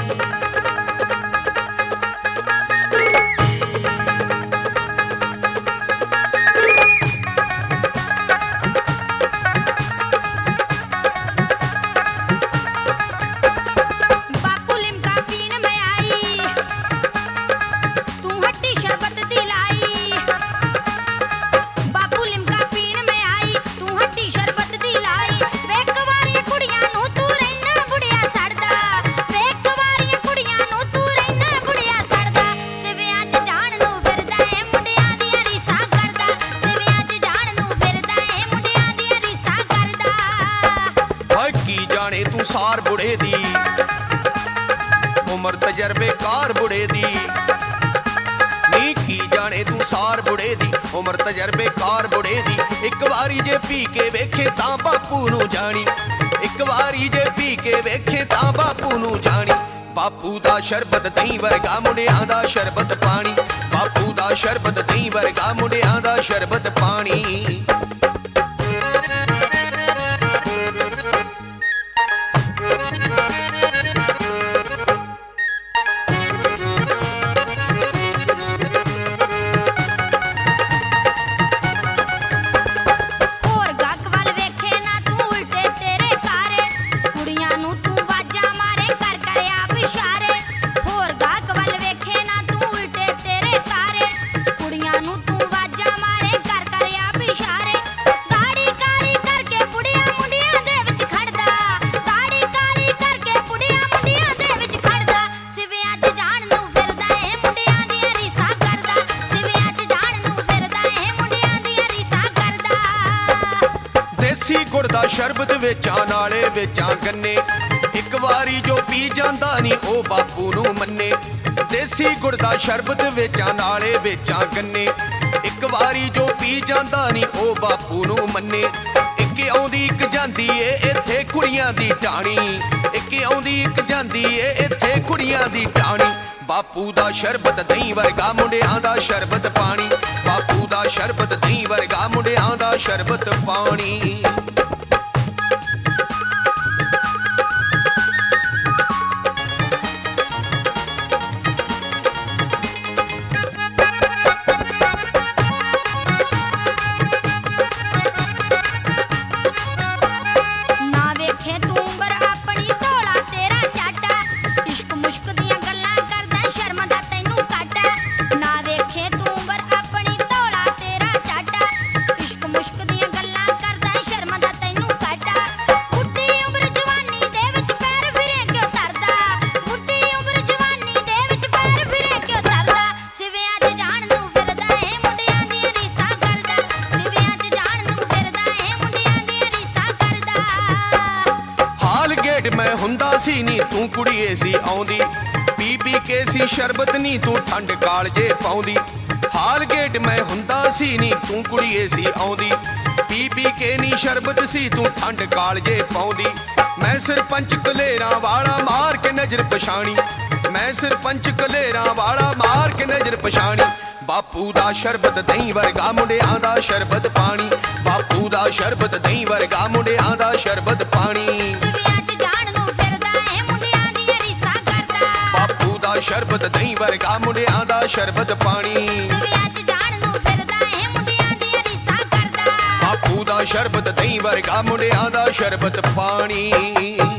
सार बुढ़े दी उम्र तजर्बेकार बुढ़े दी नी की जाने तू सार बुढ़े दी उम्र तजर्बेकार बुढ़े दी। एक बारी जे पी के वेखे तां बापू नू जानी, एक बारी जे पी के वेखे तां बापू नू जानी। बापू दा शरबत दही वर्गा मुंडियां दा शरबत पानी, बापू दा शरबत दही वर्गा मुंडियां दा शरबत पानी। देसी गुड़ दा शरबत वेचां नाले वेचां गन्ने, एक वारी जो पी जांदा नी ओ बापू नू मन्ने। देसी गुड़ दा शरबत वेचां नाले वेचां गन्ने, एक वारी जो पी जांदा नी ओ बापू नू मन्ने। इक आउंदी इक जांदी ए इत्थे कुड़ियां दी टाणी, इक आउंदी इक जांदी ए इत्थे कुड़ियां दी टाणी। बापू दा शरबत दही वर्गा मुंडियां दा शरबत पानी, बापू दा शरबत दही वर्गा मुंडियां दा शरबत पानी। मैं हुंदा सी नी तू कुड़िए सी आउंदी, पी पी के सी शरबत नी तू ठंड कालजे पाउंदी। हाल गेट मैं हुंदा सी नी तू कुड़िए सी आउंदी, पी पी के नी शरबत सी तू ठंड कालजे पाउंदी। मैं सरपंच कलेरा वाला मार के नजर पछाणी, मैं सरपंच कलेरा वाला मार के नजर पछाणी। बापू दा शरबत दही वर्गा मुंडियां दा शरबत पानी, बापू दा शरबत दही वर्गा मुंडियां दा शरबत पानी। शरबत दही वर्गा मुंडियां दा शरबत पानी, बापू दा शरबत दही वर्गा मुंडियां दा शरबत पानी।